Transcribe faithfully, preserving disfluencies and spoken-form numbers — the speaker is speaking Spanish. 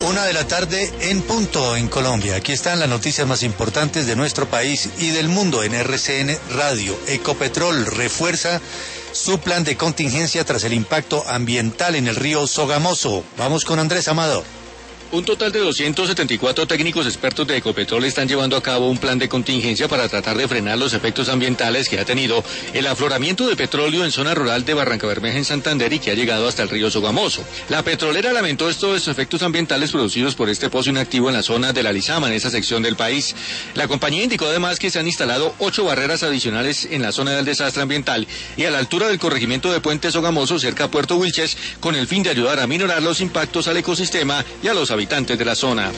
Una de la tarde en punto en Colombia. Aquí están las noticias más importantes de nuestro país y del mundo en R C N Radio. Ecopetrol refuerza su plan de contingencia tras el impacto ambiental en el río Sogamoso. Vamos con Andrés Amado. Un total de doscientos setenta y cuatro técnicos expertos de Ecopetrol están llevando a cabo un plan de contingencia para tratar de frenar los efectos ambientales que ha tenido el afloramiento de petróleo en zona rural de Barrancabermeja en Santander y que ha llegado hasta el río Sogamoso. La petrolera lamentó estos efectos ambientales producidos por este pozo inactivo en la zona de la Lizama, en esa sección del país. La compañía indicó además que se han instalado ocho barreras adicionales en la zona del desastre ambiental y a la altura del corregimiento de Puente Sogamoso, cerca a Puerto Wilches, con el fin de ayudar a minorar los impactos al ecosistema y a los habitantes habitantes de la zona.